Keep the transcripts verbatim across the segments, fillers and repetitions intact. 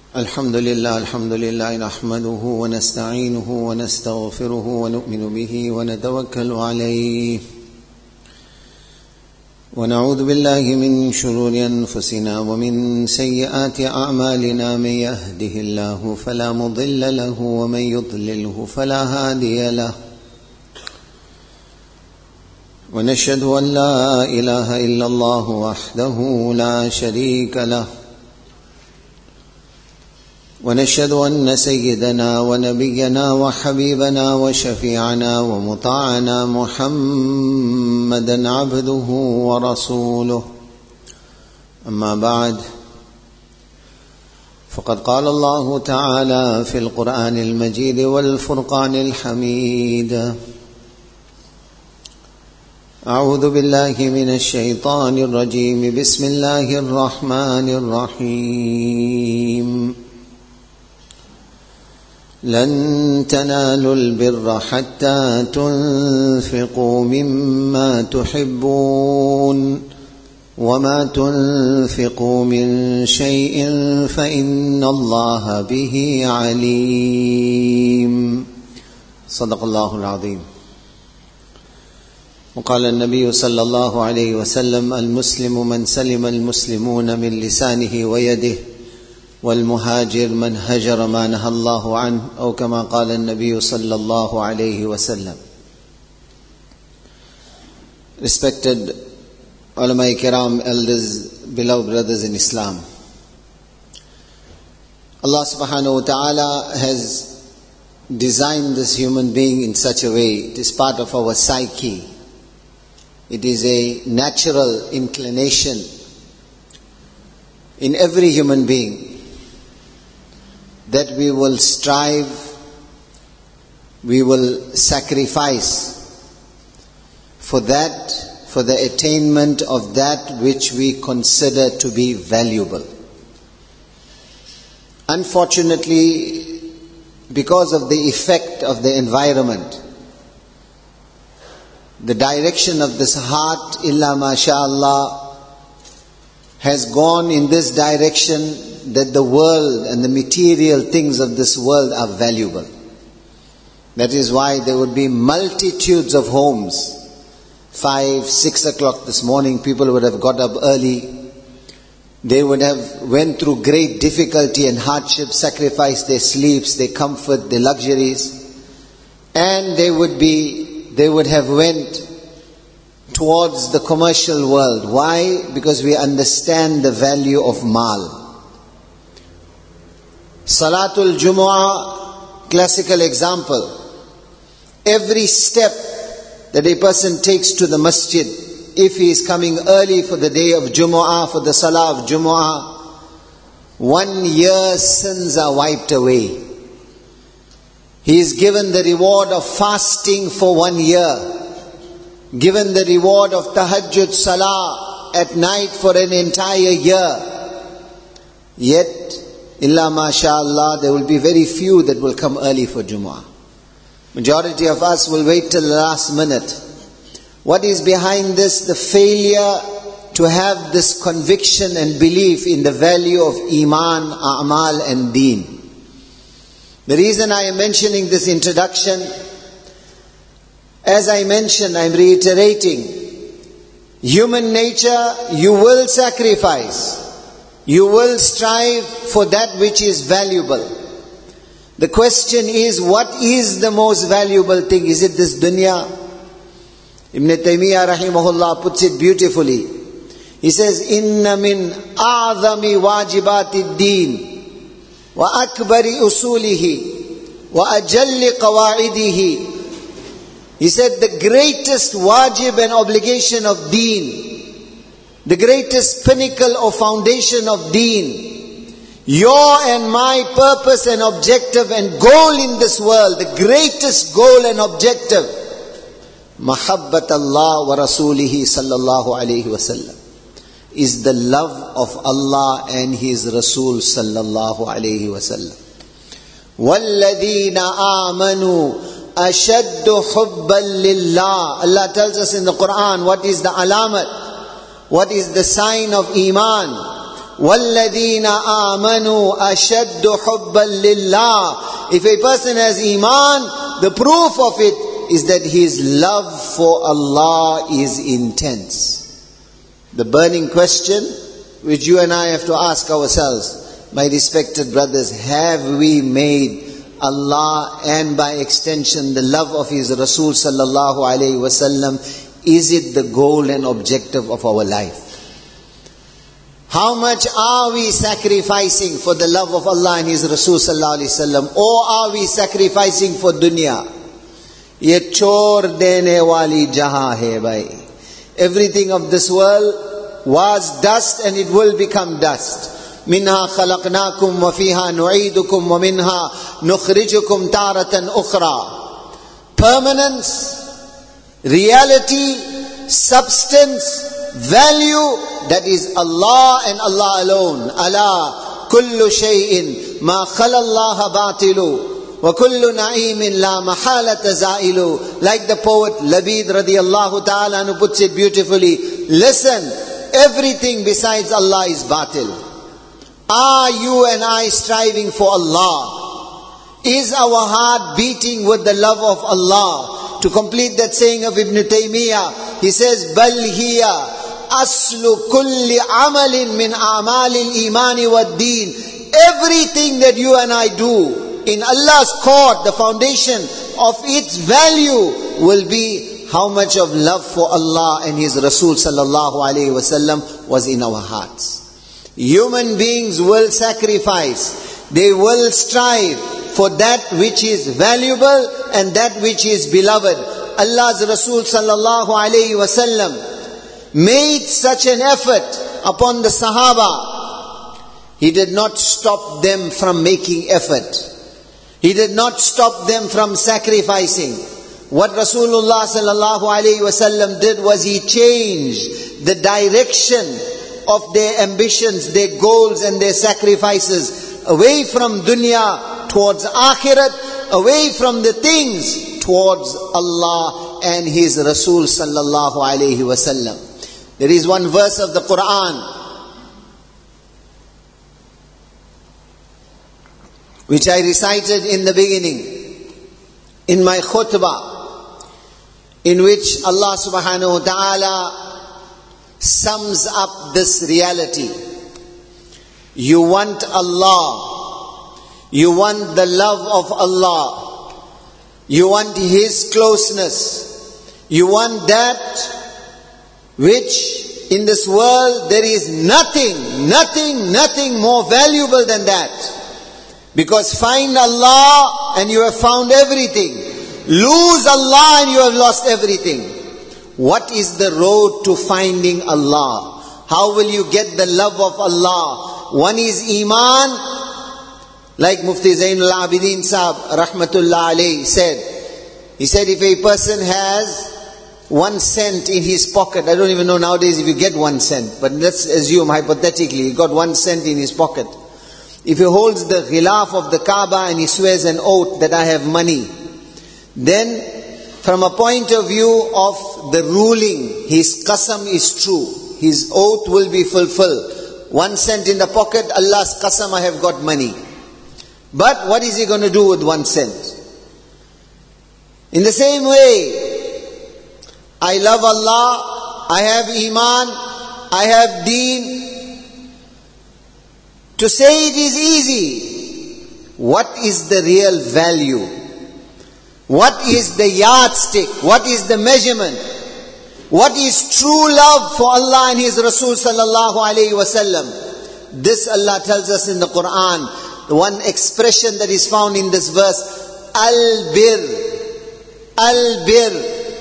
الحمد لله الحمد لله نحمده ونستعينه ونستغفره ونؤمن به ونتوكل عليه ونعوذ بالله من شرور أنفسنا ومن سيئات أعمالنا. من يهده الله فلا مضل له ومن يضلله فلا هادي له، ونشهد أن لا إله إلا الله وحده لا شريك له، ونشهد أن سيدنا ونبينا وحبيبنا وشفيعنا ومطاعنا محمدا عبده ورسوله. أما بعد، فقد قال الله تعالى في القرآن المجيد والفرقان الحميد: أعوذ بالله من الشيطان الرجيم، بسم الله الرحمن الرحيم. لن تنالوا البر حتى تنفقوا مما تحبون وما تنفقوا من شيء فإن الله به عليم. صدق الله العظيم. وقال النبي صلى الله عليه وسلم: المسلم من سلم المسلمون من لسانه ويده، والمهاجر من هجر ما نهى الله عنه، أو كما قال النبي صلى الله عليه وسلم. Respected ulama kiram, elders, beloved brothers in Islam, Allah subhanahu wa ta'ala has designed this human being in such a way, it is part of our psyche, it is a natural inclination in every human being that we will strive, we will sacrifice for that, for the attainment of that which we consider to be valuable. Unfortunately, because of the effect of the environment, the direction of this heart, illa masha'Allah, has gone in this direction that the world and the material things of this world are valuable. That is why there would be multitudes of homes. Five, six o'clock this morning, people would have got up early. They would have went through great difficulty and hardship, sacrificed their sleeps, their comfort, their luxuries, and they would be, they would have went towards the commercial world. Why? Because we understand the value of mal. Salatul Jumu'ah, classical example. Every step that a person takes to the masjid, if he is coming early for the day of Jumu'ah, for the Salah of Jumu'ah, one year's sins are wiped away. He is given the reward of fasting for one year, given the reward of Tahajjud Salah at night for an entire year. Yet, illa masha'Allah, there will be very few that will come early for Jumu'ah. Majority of us will wait till the last minute. What is behind this? The failure to have this conviction and belief in the value of Iman, A'mal and Deen. The reason I am mentioning this introduction, as I mentioned, I am reiterating, human nature, you will sacrifice. You will strive for that which is valuable. The question is, what is the most valuable thing? Is it this dunya? Ibn Taymiyyah rahimahullah puts it beautifully. He says, Inna min a'zami wajibati ad-din wa akbari usulihi wa ajalli qawaidihi. He said the greatest wajib and obligation of deen, the greatest pinnacle or foundation of deen, your and my purpose and objective and goal in this world, the greatest goal and objective, mahabbat Allah wa rasulihi sallallahu alayhi wa sallam, is the love of Allah and His Rasul sallallahu alayhi wa sallam. وَالَّذِينَ آمَنُوا أَشَدُّ حُبًّا لِلَّهِ. Allah tells us in the Quran what is the alamat, what is the sign of Iman. وَالَّذِينَ آمَنُوا أَشَدُّ حُبًّا لِلَّهِ. If a person has iman, the proof of it is that his love for Allah is intense. The burning question which you and I have to ask ourselves, my respected brothers, have we made Allah and by extension the love of His Rasul sallallahu alayhi wasallam, is it the goal and objective of our life? How much are we sacrificing for the love of Allah and His Rasul sallallahu alayhi wasallam, or are we sacrificing for dunya? Ye chor dene wali jahan hai bhai. Everything of this world was dust and it will become dust. منها خلقناكم وفيها نعيدكم ومنها نخرجكم تارة أخرى. Permanence, reality, substance, value, that is Allah and Allah alone. ألا كل شيء ما خلا الله باطل وكل نعيم لا محالة زائل. Like the poet Labid radiyallahu ta'ala who puts it beautifully, listen, everything besides Allah is batil. Are you and I striving for Allah? Is our heart beating with the love of Allah? To complete that saying of Ibn Taymiyyah, he says, بَلْ هِيَ أَصْلُ كُلِّ عَمَلٍ مِنْ أَعْمَالِ الْإِيمَانِ وَالدِّينِ. Everything that you and I do in Allah's court, the foundation of its value will be how much of love for Allah and His Rasul sallallahu alayhi wasallam was in our hearts. Human beings will sacrifice, they will strive for that which is valuable and that which is beloved. Allah's Rasul sallallahu alayhi wasallam made such an effort upon the Sahaba. He did not stop them from making effort. He did not stop them from sacrificing. What Rasulullah sallallahu alayhi wasallam did was he changed the direction of their ambitions, their goals and their sacrifices, away from dunya towards akhirat, away from the things towards Allah and His Rasul sallallahu alayhi wasallam. There is one verse of the Quran which I recited in the beginning in my khutbah, in which Allah subhanahu wa ta'ala sums up this reality. You want Allah, you want the love of Allah, you want His closeness, you want that which in this world there is nothing, nothing, nothing more valuable than that. Because find Allah and you have found everything. Lose Allah and you have lost everything. What is the road to finding Allah? How will you get the love of Allah? One is Iman, like Mufti Zainul Abidin Sahab rahmatullah alayhi said. He said if a person has one cent in his pocket, I don't even know nowadays if you get one cent, but let's assume hypothetically he got one cent in his pocket. If he holds the ghilaf of the Kaaba and he swears an oath that I have money, then from a point of view of the ruling, his qasam is true. His oath will be fulfilled. One cent in the pocket, Allah's qasam, I have got money. But what is he going to do with one cent? In the same way, I love Allah, I have iman, I have deen. To say it is easy. What is the real value? What is the yardstick? What is the measurement? What is true love for Allah and His Rasul sallallahu alayhi wasallam? This Allah tells us in the Quran. The one expression that is found in this verse, Al-Bir. Al-Bir.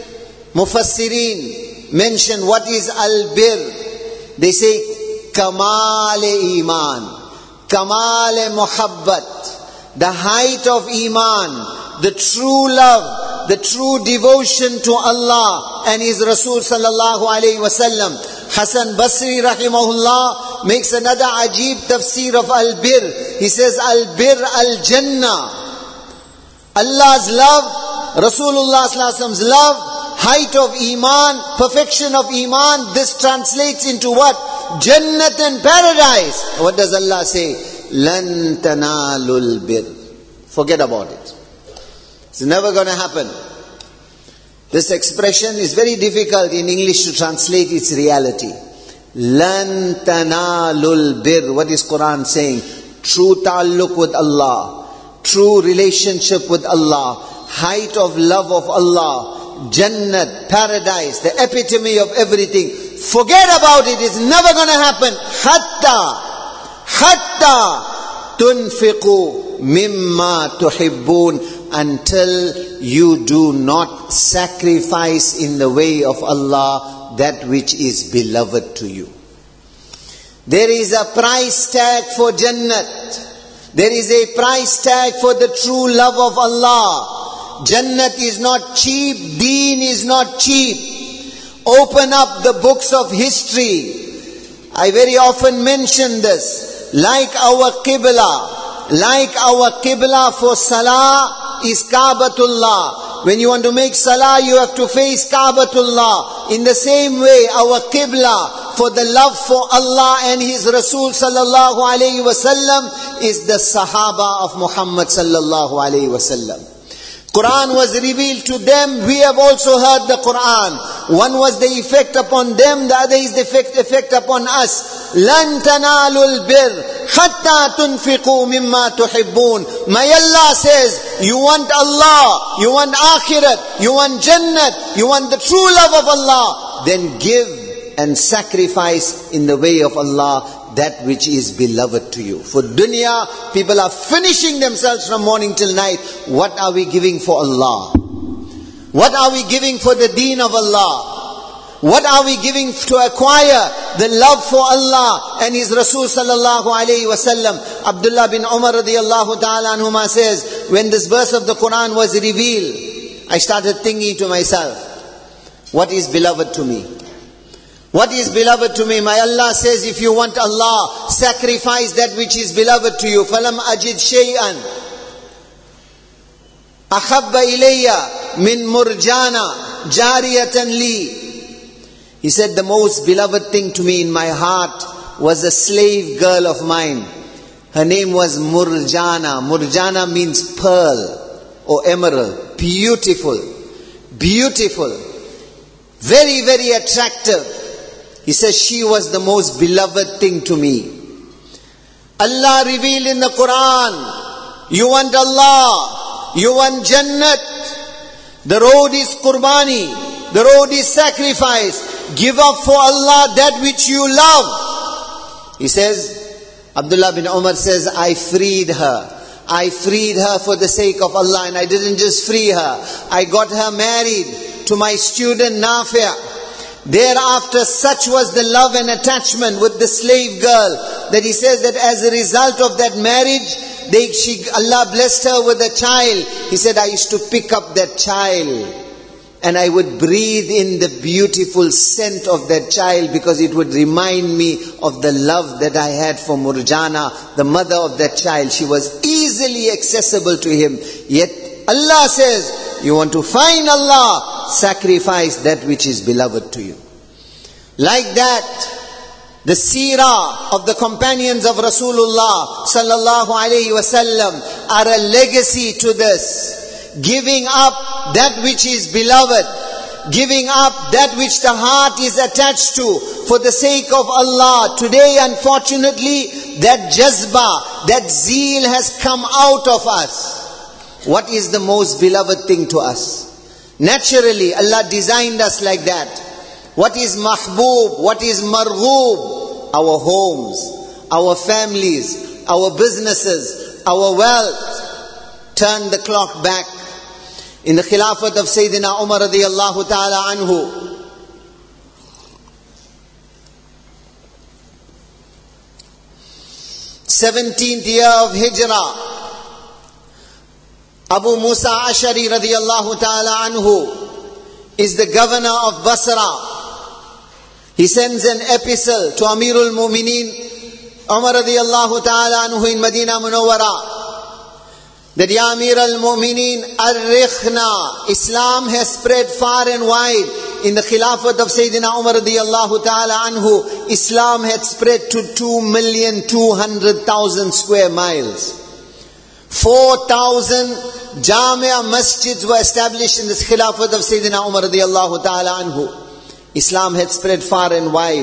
Mufassirin mention what is Al-Bir. They say, Kamal-e Iman. Kamal-e Muhabbat. The height of Iman. The true love, the true devotion to Allah and His Rasul sallallahu alayhi wasallam. Hasan Basri rahimahullah makes another ajib tafsir of al-bir. He says al-bir al-jannah. Allah's love, Rasulullah sallallahu alayhi wasallam's love, height of iman, perfection of iman. This translates into what? Jannat and paradise. What does Allah say? Lan tanalul bir. Forget about it. It's never going to happen. This expression is very difficult in English to translate its reality. Lan tanalul bir. What is Quran saying? True ta'alluq with Allah, true relationship with Allah, height of love of Allah, Jannat, paradise, the epitome of everything. Forget about it. It's never going to happen. Hatta, hatta tunfiqu mimma tuhibbun. Until you do not sacrifice in the way of Allah that which is beloved to you. There is a price tag for Jannat. There is a price tag for the true love of Allah. Jannat is not cheap. Deen is not cheap. Open up the books of history. I very often mention this. Like our Qibla, like our Qibla for Salah is Kaabatullah. When you want to make Salah, you have to face Kaabatullah. In the same way, our Qibla for the love for Allah and His Rasul sallallahu alayhi wasallam is the Sahaba of Muhammad sallallahu alayhi wasallam. Quran was revealed to them. We have also heard the Quran. One was the effect upon them, the other is the effect, effect upon us. Lan tanalul bir hatta tunfiqu mimma tuhibbun. My Allah says, you want Allah, you want akhirat, you want Jannat, you want the true love of Allah, then give and sacrifice in the way of Allah that which is beloved to you. For dunya, people are finishing themselves from morning till night. What are we giving for Allah? What are we giving for the deen of Allah? What are we giving to acquire the love for Allah and His Rasul sallallahu alayhi wasallam? Abdullah bin Umar radiyallahu ta'ala anhuma says, when this verse of the Quran was revealed, I started thinking to myself, what is beloved to me? What is beloved to me? My Allah says, if you want Allah, sacrifice that which is beloved to you. فَلَمْ أَجِدْ شَيْئًا أَحَبَّ إِلَيَّ مِنْ مُرْجَانَ جَارِيَةً لِي. He said, the most beloved thing to me in my heart was a slave girl of mine. Her name was Murjana. Murjana means pearl or emerald. Beautiful. Beautiful. Very, very attractive. He says, she was the most beloved thing to me. Allah revealed in the Quran, you want Allah, you want Jannat. The road is Qurbani, the road is sacrifice. Give up for Allah that which you love. He says, Abdullah bin Umar says, I freed her. I freed her for the sake of Allah, and I didn't just free her. I got her married to my student Nafi'. Thereafter, such was the love and attachment with the slave girl that he says that as a result of that marriage, they, she, Allah blessed her with a child. He said, I used to pick up that child and I would breathe in the beautiful scent of that child because it would remind me of the love that I had for Murjana, the mother of that child. She was easily accessible to him. Yet Allah says, you want to find Allah, sacrifice that which is beloved to you. Like that, the seerah of the companions of Rasulullah sallallahu alayhi wasallam are a legacy to this. Giving up that which is beloved, giving up that which the heart is attached to for the sake of Allah. Today, unfortunately, that jazba, that zeal has come out of us. What is the most beloved thing to us? Naturally, Allah designed us like that. What is mahbub? What is marghoob? Our homes, our families, our businesses, our wealth. Turn the clock back. In the Khilafat of Sayyidina Umar radiyallahu ta'ala anhu, seventeenth year of Hijrah, Abu Musa Ashari radiyallahu ta'ala anhu is the governor of Basra. He sends an epistle to Amirul Mu'mineen Umar radiyallahu ta'ala anhu in Medina Munawwara that Ya Amir al-Mu'mineen, Ar-Rikhna, Islam has spread far and wide. in the Khilafat of Sayyidina Umar radiyallahu ta'ala anhu, Islam had spread to two million two hundred thousand square miles. four thousand Jamia masjids were established in this Khilafat of Sayyidina Umar radiyallahu ta'ala anhu. Islam had spread far and wide.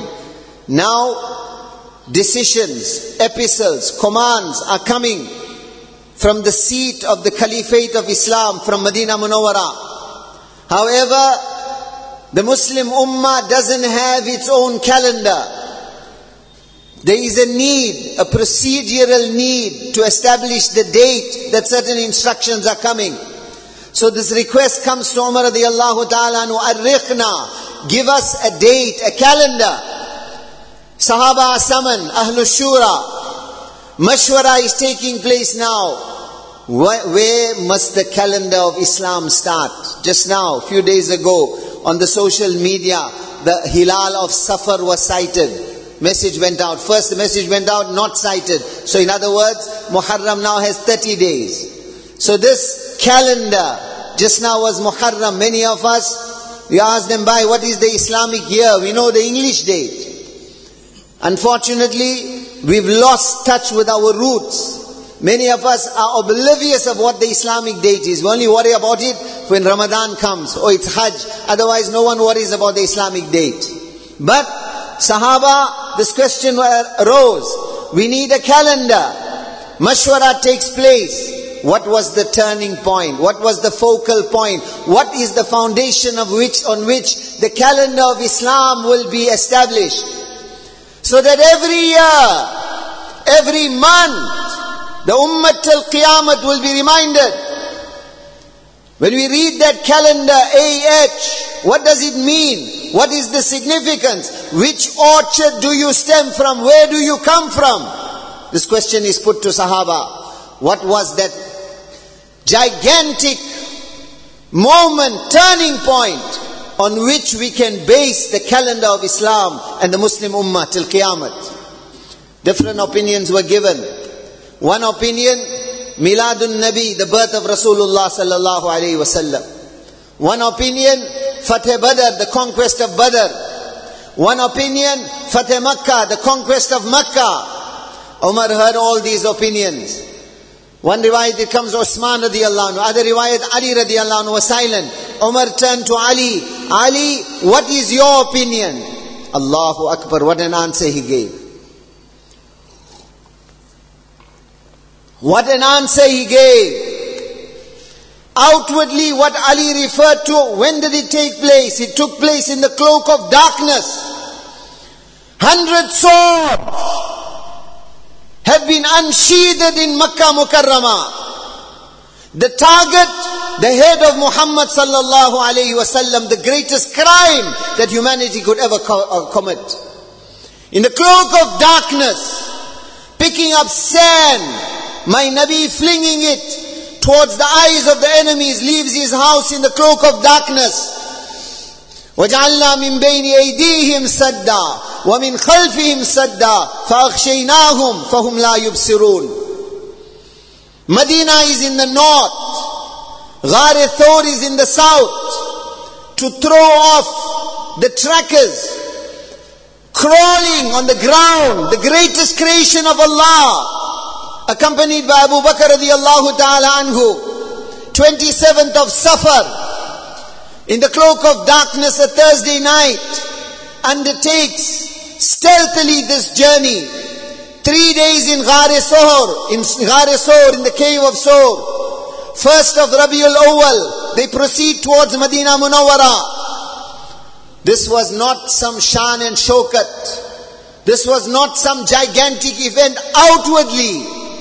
Now, decisions, epistles, commands are coming from the seat of the Caliphate of Islam, from Medina Munawwara. However, the Muslim Ummah doesn't have its own calendar. There is a need, a procedural need to establish the date that certain instructions are coming. So this request comes to Umar radiyallahu ta'ala anhu, Arrikhna, give us a date, a calendar. Sahaba are summoned, Ahlul Shura. Mashwara is taking place now. Where, where must the calendar of Islam start? Just now, a few days ago, on the social media, the Hilal of Safar was sighted. Message went out. First the message went out, not sighted. So in other words, Muharram now has thirty days. So this calendar, just now was Muharram. Many of us, we ask them, by what is the Islamic year? We know the English date. Unfortunately, we've lost touch with our roots. Many of us are oblivious of what the Islamic date is. We only worry about it when Ramadan comes, or it's Hajj. Otherwise, no one worries about the Islamic date. But Sahaba, this question arose. We need a calendar. Mashwara takes place. What was the turning point? What was the focal point? What is the foundation of which, on which the calendar of Islam will be established? So that every year, every month, the Ummah till Qiyamah will be reminded. When we read that calendar, A H, what does it mean? What is the significance? Which orchard do you stem from? Where do you come from? This question is put to Sahaba. What was that gigantic moment, turning point, on which we can base the calendar of Islam and the Muslim Ummah till Qiyamah? Different opinions were given. One opinion, Miladun Nabi, the birth of Rasulullah sallallahu alayhi wasallam. One opinion, Fateh Badr, the conquest of Badr. One opinion, Fateh Makkah, the conquest of Makkah. Umar heard all these opinions. One riwayat, it comes Osman radiallahu anhu. Other riwayat, Ali radiallahu anhu was silent. Umar turned to Ali. Ali, what is your opinion? Allahu Akbar, what an answer he gave. What an answer he gave. Outwardly, what Ali referred to, when did it take place? It took place in the cloak of darkness. Hundred swords have been unsheathed in Makkah Mukarramah. The target, the head of Muhammad sallallahu alayhi wasallam, the greatest crime that humanity could ever co- commit. In the cloak of darkness, picking up sand, my Nabi flinging it towards the eyes of the enemies, leaves his house in the cloak of darkness. وَجَعَلْنَا مِنْ بَيْنِ أَيْدِيهِمْ سَدًّا وَمِنْ خَلْفِهِمْ سَدًّا فَأَغْشَيْنَاهُمْ فَهُمْ لَا يُبْصِرُونَ. Medina is in the north, Ghar Thawr is in the south. To throw off the trackers, crawling on the ground, the greatest creation of Allah, accompanied by Abu Bakr radiyallahu ta'ala anhu, twenty-seventh of Safar, in the cloak of darkness, a Thursday night, undertakes stealthily this journey. Three days in Ghar Sohr, in Ghar Sohr, in the cave of Sohr. First of Rabiul Awwal, they proceed towards Medina Munawwara. This was not some shan and shaukat. This was not some gigantic event outwardly.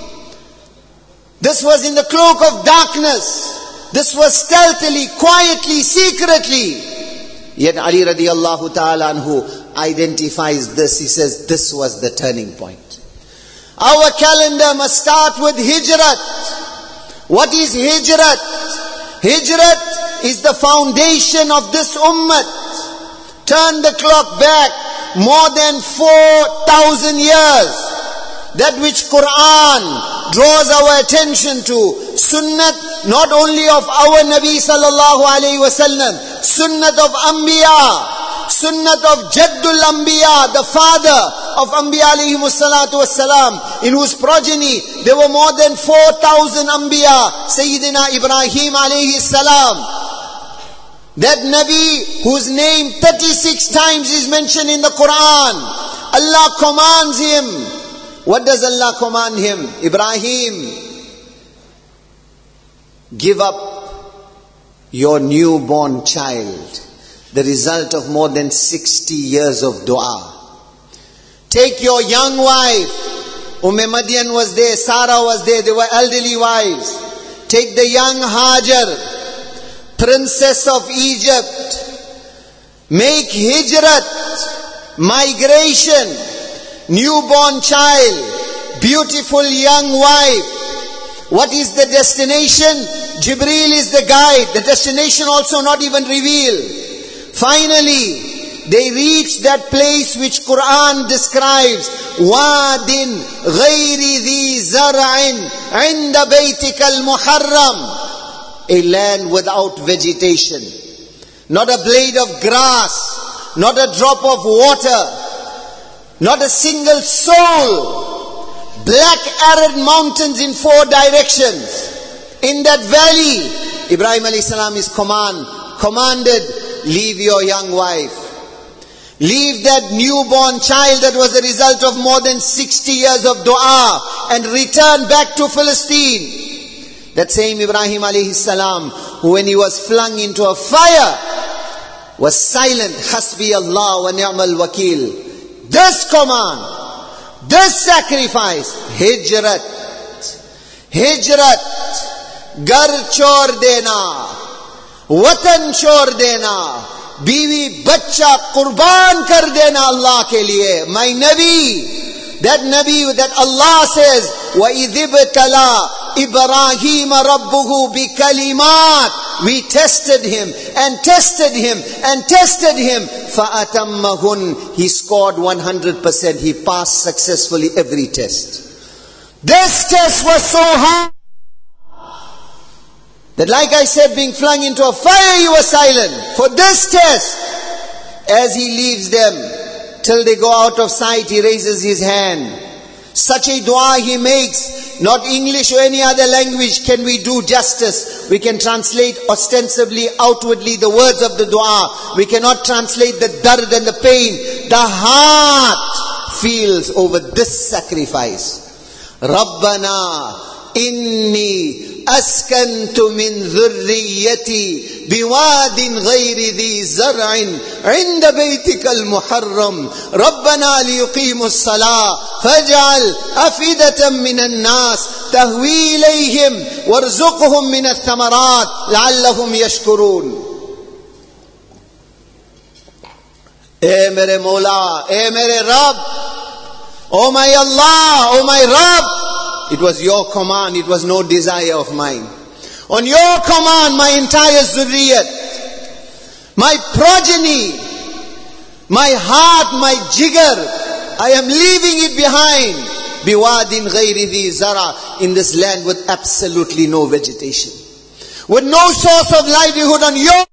This was in the cloak of darkness. This was stealthily, quietly, secretly. Yet Ali radiallahu ta'ala anhu identifies this. He says this was the turning point. Our calendar must start with Hijrat. What is Hijrat? Hijrat is the foundation of this ummah. Turn the clock back more than four thousand years. That which Quran draws our attention to, Sunnat not only of our Nabi sallallahu alayhi wasallam, sunnat of Anbiya, sunnat of Jaddul Anbiya, the father of Anbiya alayhimu salatu wassalam, in whose progeny there were more than four thousand Anbiya, Sayyidina Ibrahim alayhi salam. That Nabi whose name thirty-six times is mentioned in the Quran. Allah commands him. What does Allah command him? Ibrahim, give up your newborn child, the result of more than sixty years of dua. Take your young wife. Umm Madian was there, Sarah was there, they were elderly wives. Take the young Hajar, princess of Egypt. Make hijrat, migration, newborn child, beautiful young wife. What is the destination? Jibreel is the guide. The destination also not even revealed. Finally, they reach that place which Quran describes, Wadin ghayri dhi zar'in inda baytika al-muharram, a land without vegetation, not a blade of grass, not a drop of water, not a single soul, black arid mountains in four directions. In that valley, Ibrahim alayhi salam is command, commanded, leave your young wife. Leave that newborn child that was the result of more than sixty years of dua and return back to Palestine. That same Ibrahim alayhi salam, who when he was flung into a fire, was silent. Hasbi Allah wa ni'mal wakil. This command, this sacrifice, hijrat, hijrat, gar chor dena, watan chor dena, बीवी बच्चा कुर्बान कर देना अल्लाह के लिए. My Nabi, that Nabi that Allah says, وَإِذِ ابْتَلَى إِبْرَاهِيمَ رَبُّهُ بِكَلِمَاتٍ, we tested him and tested him and tested him. فَأَتَمَّهُنْ, he scored one hundred percent. He passed successfully every test. This test was so hard that, like I said, being flung into a fire, he was silent. For this test, as he leaves them, till they go out of sight, he raises his hand. Such a dua he makes, not English or any other language can we do justice. We can translate ostensibly, outwardly the words of the dua. We cannot translate the dard and the pain. The heart feels over this sacrifice. Rabbana inni أسكنت من ذريتي بواد غير ذي زرع عند بيتك المحرم ربنا ليقيموا الصلاة فاجعل أفئدة من الناس تهوي إليهم وارزقهم من الثمرات لعلهم يشكرون. اے میرے مولا, اے میرے رب, oh my Allah, oh my Rabb, it was your command, it was no desire of mine. On your command, my entire zurriyat, my progeny, my heart, my jigar, I am leaving it behind. Biwadin ghayri dhi zara, in this land with absolutely no vegetation, with no source of livelihood. On your,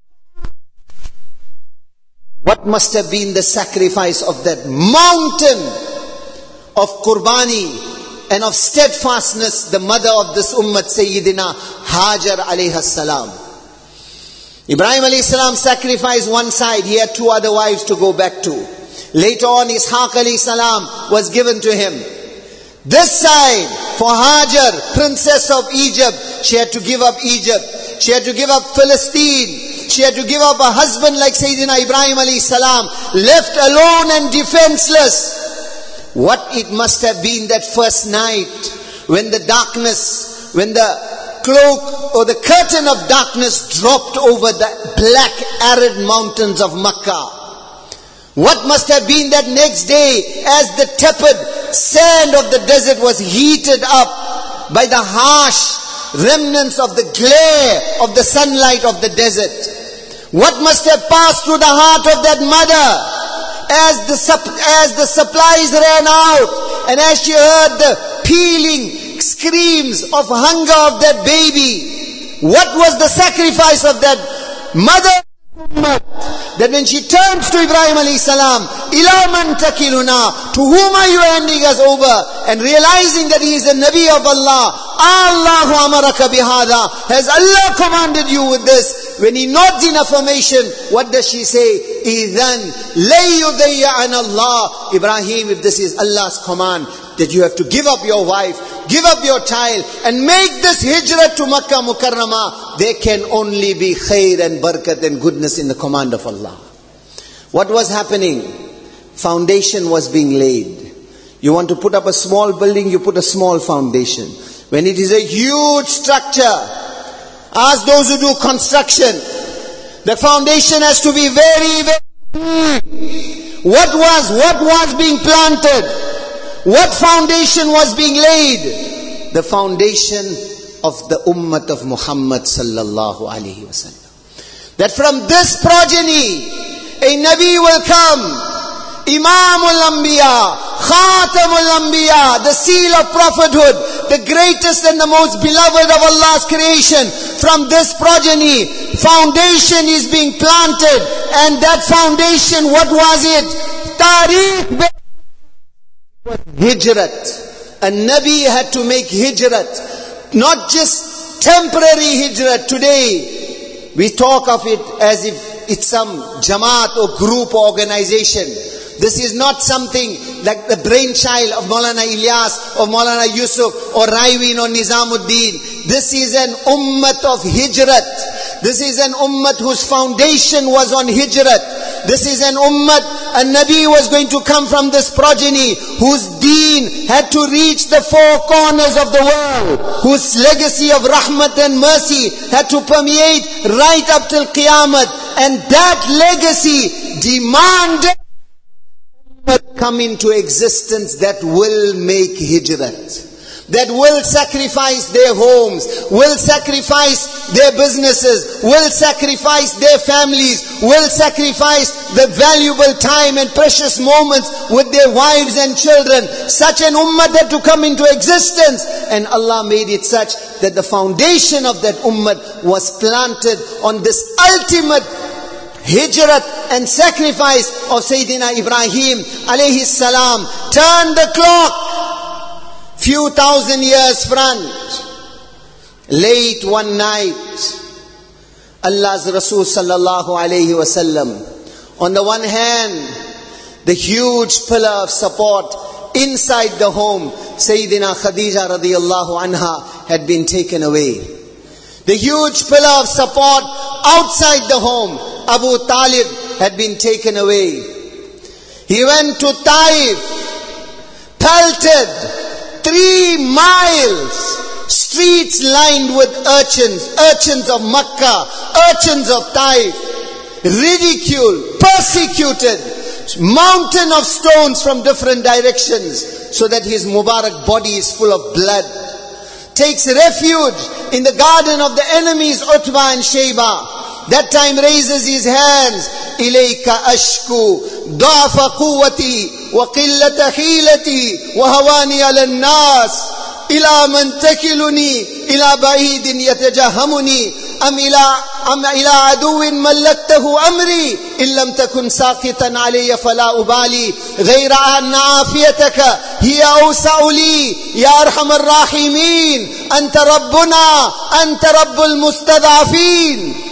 what must have been the sacrifice of that mountain of qurbani and of steadfastness, the mother of this ummah, Sayyidina Hajar alayhi salam. Ibrahim alayhi salam sacrificed one side, he had two other wives to go back to. Later on, Ishaq alayhi salam was given to him. This side, for Hajar, princess of Egypt, she had to give up Egypt. She had to give up Palestine. She had to give up a husband like Sayyidina Ibrahim alayhi salam, left alone and defenseless. What it must have been that first night when the darkness, when the cloak or the curtain of darkness dropped over the black arid mountains of Makkah. What must have been that next day as the tepid sand of the desert was heated up by the harsh remnants of the glare of the sunlight of the desert. What must have passed through the heart of that mother as the as the supplies ran out, and as she heard the pealing screams of hunger of that baby? What was the sacrifice of that mother that when she turns to Ibrahim alayhi salam, ila man takiluna, to whom are you handing us over? And realizing that he is a Nabi of Allah, Allahu amaraka bihada, has Allah commanded you with this? When he nods in affirmation, what does she say? Idhan la yudayya an Allah. Ibrahim, if this is Allah's command, that you have to give up your wife, give up your child, and make this hijrah to Makkah Mukarramah, there can only be khair and barakat and goodness in the command of Allah. What was happening? Foundation was being laid. You want to put up a small building, you put a small foundation. When it is a huge structure, ask those who do construction, the foundation has to be very, very deep. What was, what was being planted? What foundation was being laid? The foundation of the ummah of Muhammad sallallahu alaihi wasallam. That from this progeny, a Nabi will come, Imamul Anbiya, Khatamul Anbiya, the seal of prophethood, the greatest and the most beloved of Allah's creation. From this progeny, foundation is being planted, and that foundation, what was it? Tariq. Hijrat. A Nabi had to make hijrat. Not just temporary hijrat. Today, we talk of it as if it's some jamaat or group or organization. This is not something like the brainchild of Maulana Ilyas or Maulana Yusuf or Raiwin or Nizamuddin. This is an ummat of hijrat. This is an ummat whose foundation was on hijrat. This is an ummat, a Nabi was going to come from this progeny, whose deen had to reach the four corners of the world, whose legacy of rahmat and mercy had to permeate right up till Qiyamah. And that legacy demanded come into existence that will make hijrat, that will sacrifice their homes, will sacrifice their businesses, will sacrifice their families, will sacrifice the valuable time and precious moments with their wives and children. Such an ummah had to come into existence, and Allah made it such that the foundation of that ummah was planted on this ultimate hijrat and sacrifice of Sayyidina Ibrahim alayhi salam. Turn the clock few thousand years front. Late one night, Allah's Rasul sallallahu alayhi wasallam, on the one hand, the huge pillar of support inside the home, Sayyidina Khadija radiyallahu anha, had been taken away. The huge pillar of support outside the home, Abu Talib, had been taken away. He went to Taif, pelted three miles, streets lined with urchins, urchins of Makkah, urchins of Taif, ridiculed, persecuted, mountain of stones from different directions, so that his Mubarak body is full of blood. Takes refuge in the garden of the enemies Utbah and Shayba. That time raises his hands, Ilayka ashku da'fa quwwati wa qillata khilati wa hawani ala an-nas ila man takiluni ila ba'idin yatajahamuni am ila am ila aduwin mallaktahu amri in lam takun saqitan alayya fala ubali ghayra anna afiyataka hiya awsa'u li ya arhamar rahimin anta rabbuna anta rabbul mustad'afin.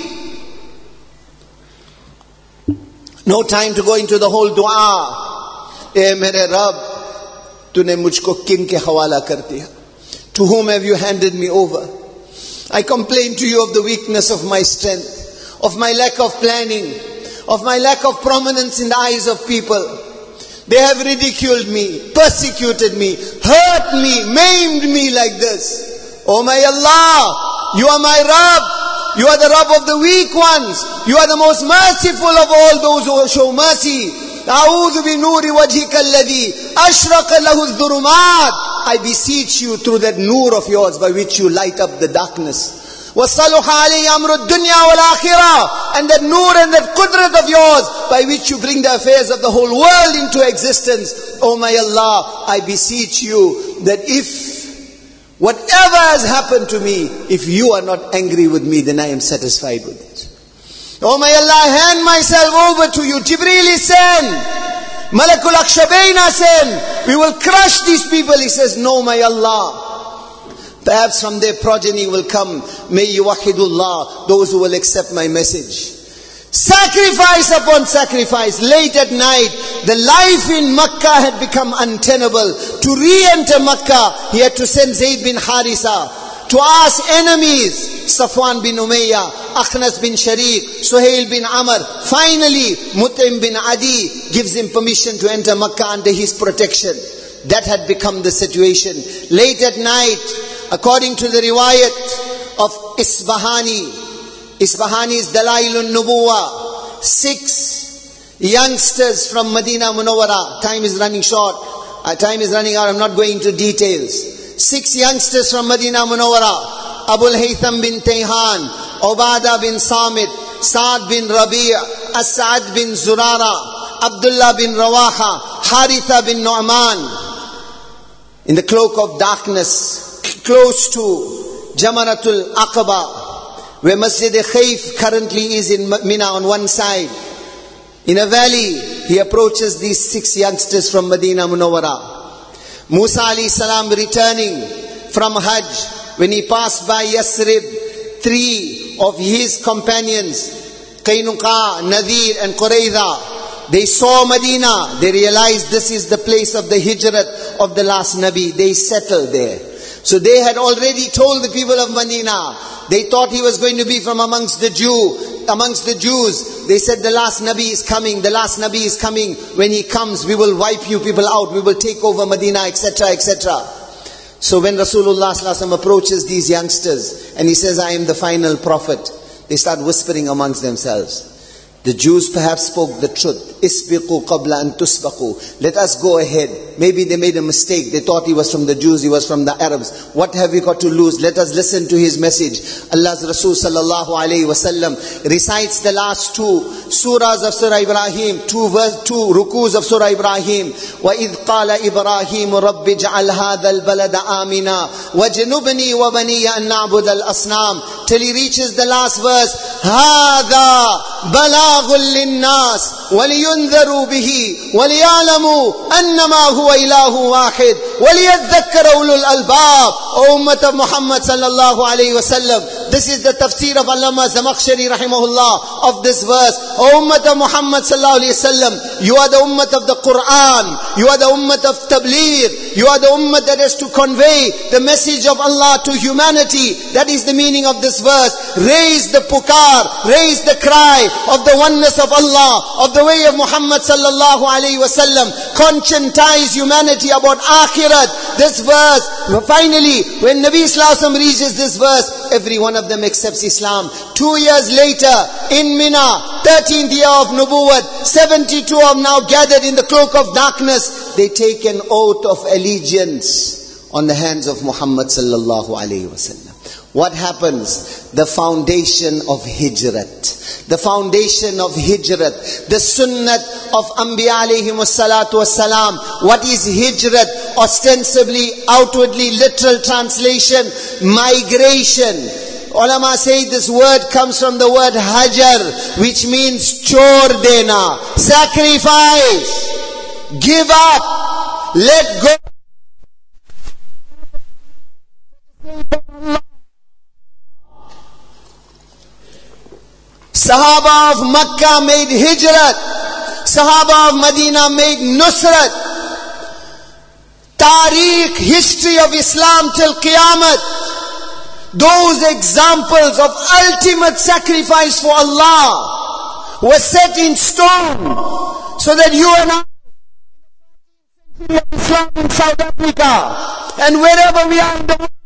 No time to go into the whole dua. Eh mere Rabb, tune mujhko kin ke hawala kar diya. To whom have you handed me over? I complain to you of the weakness of my strength, of my lack of planning, of my lack of prominence in the eyes of people. They have ridiculed me, persecuted me, hurt me, maimed me like this. Oh my Allah, you are my Rabb. You are the Rabb of the weak ones. You are the most merciful of all those who show mercy. أعوذ بنور وجهك الذي أشرق له الظلمات. I beseech you through that nur of yours by which you light up the darkness. وصلح عليه أمر الدنيا والآخرة. And that nur and that qudrat of yours by which you bring the affairs of the whole world into existence. Oh my Allah, I beseech you that if whatever has happened to me, if you are not angry with me, then I am satisfied with it. Oh may Allah, hand myself over to you. Jibreel is sent. Malakul Akshabaina sent. We will crush these people. He says, no, my Allah. Perhaps from their progeny will come, may yuwahidullah, those who will accept my message. Sacrifice upon sacrifice. Late at night, the life in Makkah had become untenable. To re-enter Makkah, he had to send Zayd bin Harisa. To ask enemies, Safwan bin Umayyah, Akhnas bin Sharik, Suhail bin Amr. Finally, Mut'im bin Adi gives him permission to enter Makkah under his protection. That had become the situation. Late at night, according to the riwayat of Isbahani, Isbahani's Dalailun Nubuwa, six youngsters from Medina Munawwara. Time is running short. Uh, time is running out. I'm not going into details. Six youngsters from Medina Munawwara. Abul Haytham bin Tayhan, Ubadah bin Samit, Sa'ad bin Rabi', As'ad bin Zurara, Abdullah bin Rawaha, Haritha bin Nu'man. In the cloak of darkness, close to Jamaratul Aqaba, where Masjid Khayf currently is in Mina on one side. In a valley, he approaches these six youngsters from Medina Munawwara. Musa alayhi salam returning from Hajj, when he passed by Yasrib, three of his companions, Qaynuqa, Nadir and Qurayza, they saw Medina. They realized this is the place of the hijrat of the last Nabi. They settled there. So they had already told the people of Medina. They thought he was going to be from amongst the Jew, amongst the Jews. They said the last Nabi is coming, the last Nabi is coming. When he comes, we will wipe you people out, we will take over Medina, et cetera, et cetera. So when Rasulullah sallallahu alaihi wasallam approaches these youngsters and he says, I am the final prophet, they start whispering amongst themselves. The Jews perhaps spoke the truth. Isbiqu qabla an tusbaqu. Let us go ahead. Maybe they made a mistake. They thought he was from the Jews, he was from the Arabs. What have we got to lose? Let us listen to his message. Allah's Rasul sallallahu alayhi wasallam recites the last two surahs of Surah Ibrahim, two verse, two rukus of Surah Ibrahim. وَإِذْ قَالَ إِبْرَاهِيمُ رَبِّ اجْعَلْ هَذَا الْبَلَدَ آمِنًا وَجْنُبْنِي وَبَنِيَّ أَن نَعْبُدَ الْأَصْنَامِ, till he reaches the last verse. هَذَا بَلَاغٌ لِلنَّاسِ وَلِيُنذَرُوا بِهِ وَلِيَعْلَمُوا أَنَّمَا هُوَ إِلَهٌ وَاحِدٌ وَلِيَذَّكَّرَ أُولُو الْأَلْبَابِ. O Ummah of Muhammad sallallahu alayhi wa sallam, this is the tafsir of Allama Zamakhshari rahimahullah of this verse. O Ummah of Muhammad sallallahu alayhi wa sallam, you are the Ummah of the Quran, you are the Ummah of Tabligh, you are the Ummah that is to convey the message of Allah to humanity. That is the meaning of this verse. Raise the pukar, raise the cry of the oneness of Allah, of the way of Muhammad sallallahu alayhi wa sallam. Conscientize humanity about akhirat. This verse, finally, when Nabi sallallahu alayhi wa sallam reaches this verse, every one of them accepts Islam. Two years later, in Mina, thirteenth year of Nubuwwat, seventy-two have now gathered in the cloak of darkness. They take an oath of allegiance on the hands of Muhammad sallallahu alayhi wa sallam. What happens? The foundation of Hijrat. The foundation of Hijrat. The Sunnat of Anbiya alayhimus salatu wassalam. What is Hijrat? Ostensibly, outwardly, literal translation, migration. Ulama say this word comes from the word Hajar, which means chor dena, sacrifice, give up, let go. Sahaba of Makkah made Hijrat. Sahaba of Medina made Nusrat. Tariq, history of Islam till Qiyamah. Those examples of ultimate sacrifice for Allah were set in stone so that you and I, Islam in South Africa and wherever we are in the world,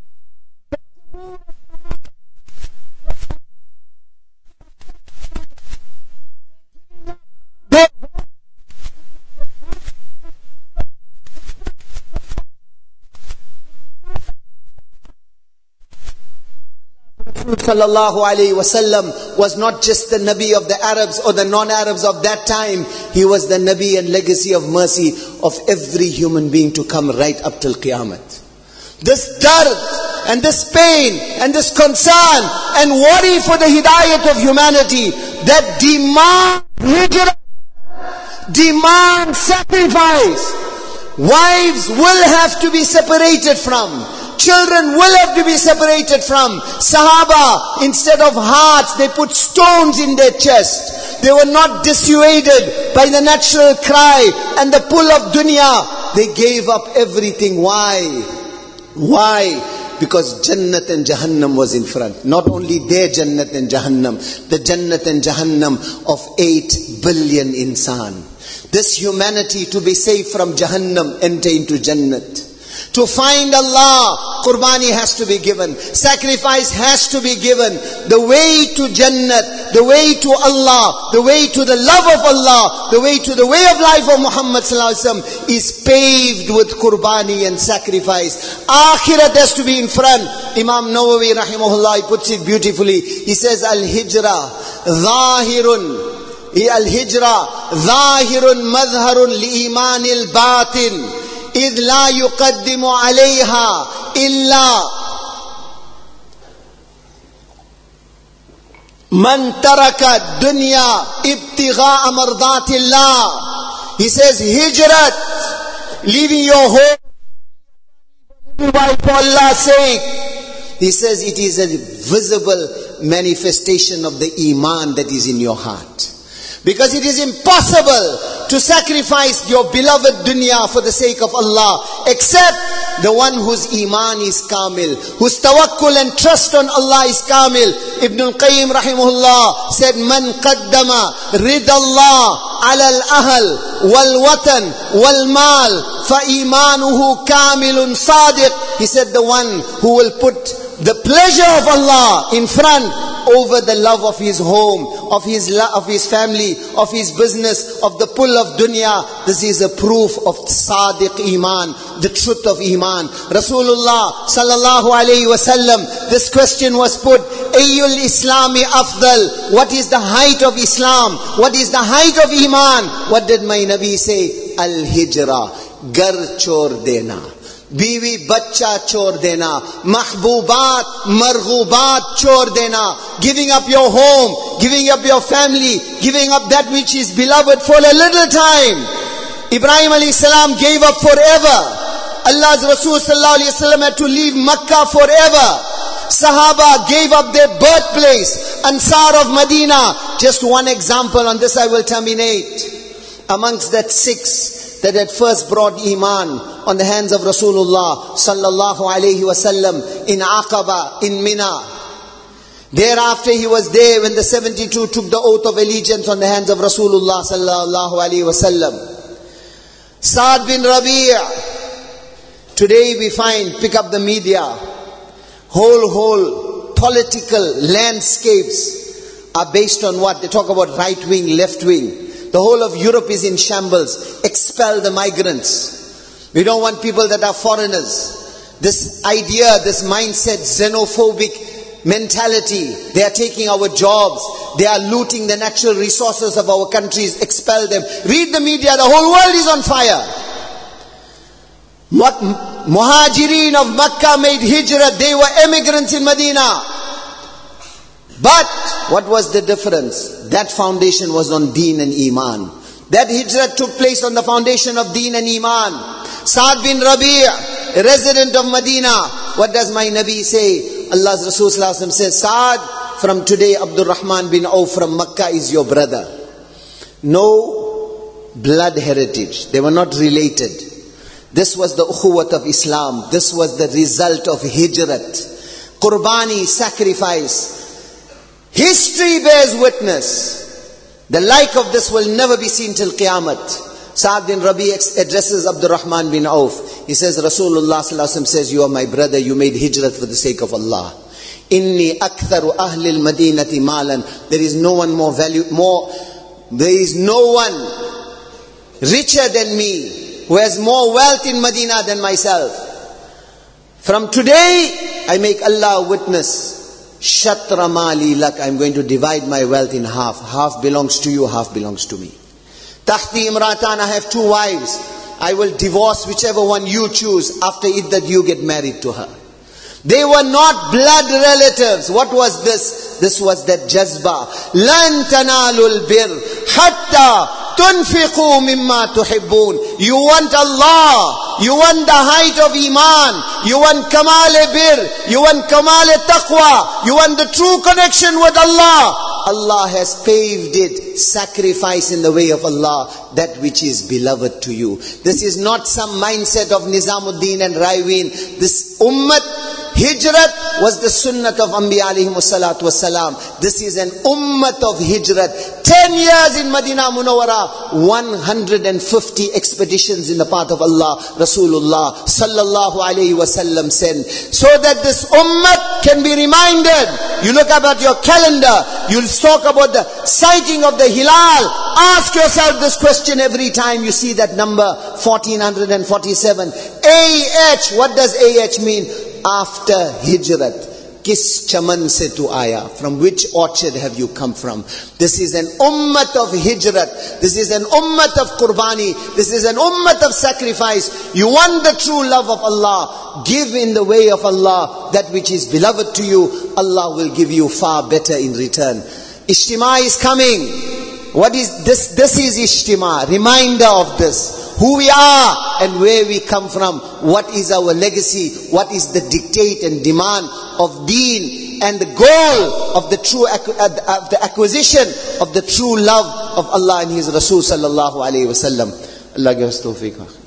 sallallahu alayhi wasallam was not just the Nabi of the Arabs or the non-Arabs of that time. He was the Nabi and legacy of mercy of every human being to come right up till Qiyamah. This dard and this pain and this concern and worry for the hidayat of humanity, that demand hijrah, demand sacrifice. Wives will have to be separated from. Children will have to be separated from. Sahaba, instead of hearts, they put stones in their chest. They were not dissuaded by the natural cry and the pull of dunya. They gave up everything. Why? Why? Because Jannat and Jahannam was in front. Not only their Jannat and Jahannam, the Jannat and Jahannam of eight billion insan. This humanity, to be saved from Jahannam, enter into Jannat. To find Allah, Qurbani has to be given. Sacrifice has to be given. The way to Jannat, the way to Allah, the way to the love of Allah, the way to the way of life of Muhammad sallallahu alaihi wasallam is paved with Qurbani and sacrifice. Akhirat has to be in front. Imam Nawawi rahimahullah, he puts it beautifully. He says, Al-Hijrah, Zahirun. Al-Hijrah, Zahirun Madharun Li-Imanil Batin. إذ لا يقدم عليها إلا من ترك الدنيا ابتغاء مرضات الله. He says, hijrat, leaving your home for Allah's sake. He says it is a visible manifestation of the iman that is in your heart. Because it is impossible to sacrifice your beloved dunya for the sake of Allah, except the one whose iman is kamil, whose tawakkul and trust on Allah is kamil. Ibn al-Qayyim rahimahullah said, Man qaddama ridallah ala al-ahl wal-watan wal-mal fa imanuhu kamilun sadiq. He said, the one who will put the pleasure of Allah in front over the love of his home, of his of his family, of his business, of the pull of dunya. This is a proof of sadiq iman, the truth of iman. Rasulullah sallallahu alayhi wasallam, this question was put, Ayyul Islami afdal? What is the height of Islam? What is the height of iman? What did my Nabi say? Al-Hijrah, gar chor dena. बीवी बच्चा छोड़ देना, महबूबात मरगूबात छोड़ देना, giving up your home, giving up your family, giving up that which is beloved for a little time. Ibrahim alayhi salam gave up forever. Allah's Rasul sallallahu alayhi wasallam had to leave Makkah forever. Sahaba gave up their birthplace, Ansar of Medina. Just one example, on this I will terminate. Amongst that six that had first brought iman on the hands of Rasulullah sallallahu alayhi wasallam in Aqaba, in Mina. Thereafter he was there when the seventy-two took the oath of allegiance on the hands of Rasulullah sallallahu alayhi wasallam. Sa'd bin Rabi'. Today we find, pick up the media, whole, whole political landscapes are based on what? They talk about right wing, left wing. The whole of Europe is in shambles. Expel the migrants. We don't want people that are foreigners. This idea, this mindset, xenophobic mentality. They are taking our jobs. They are looting the natural resources of our countries. Expel them. Read the media. The whole world is on fire. Muhajirin of Makkah made hijrah. They were immigrants in Medina. But what was the difference? That foundation was on deen and iman. That hijrah took place on the foundation of deen and iman. Sa'd bin Rabi', a resident of Medina. What does my Nabi say? Allah's Rasul sallallahu alaihi wasallam says, Sa'd, from today Abdul Rahman bin Auf from Makkah is your brother. No blood heritage. They were not related. This was the ukhuwat of Islam. This was the result of hijrat. Qurbani, sacrifice. History bears witness. The like of this will never be seen till Qiyamah. Sa'd bin Rabi' addresses Abdul Rahman bin Auf. He says, Rasulullah sallallahu alaihi wasallam says, you are my brother, you made hijrat for the sake of Allah. Inni aktharu ahli al-madinati malan. There is no one more value, more, there is no one richer than me, who has more wealth in Medina than myself. From today, I make Allah a witness. Shatra mali lak, I'm going to divide my wealth in half. Half belongs to you, half belongs to me. Tahti imratan, I have two wives. I will divorce whichever one you choose. After it that you get married to her. They were not blood relatives. What was this? this, this was that jazba. لَن تَنَالُوا الْبِرَّ حَتَّى تُنْفِقُوا مِمَّا تُحِبُّونَ. You want Allah, you want the height of Iman, you want Kamal Bir, you want Kamal Taqwa, you want the true connection with Allah. Allah has paved it, sacrifice in the way of Allah, that which is beloved to you. This is not some mindset of Nizamuddin and Raiween. This ummat, Hijrat was the sunnat of Anbiya alayhimu salatu wasalam. This is an ummat of Hijrat. Ten years in Madinah Munawwara, one hundred fifty expeditions in the path of Allah. Rasulullah sallallahu alayhi wasallam sent. So that this ummat can be reminded. You look about your calendar, you'll talk about the sighting of the Hilal. Ask yourself this question every time you see that number, fourteen forty-seven. A H, what does A H mean? After Hijrat. Kis chaman se tu aya? From which orchard have you come from? This is an ummat of Hijrat. This is an ummat of Qurbani. This is an ummat of sacrifice. You want the true love of Allah. Give in the way of Allah that which is beloved to you. Allah will give you far better in return. Ijtima is coming. What is this? This is Ijtima. Reminder of this. Who we are and where we come from. What is our legacy? What is the dictate and demand of deen and the goal of the true of the acquisition of the true love of Allah and His Rasul sallallahu alaihi wasallam. Allah give us tawfiq.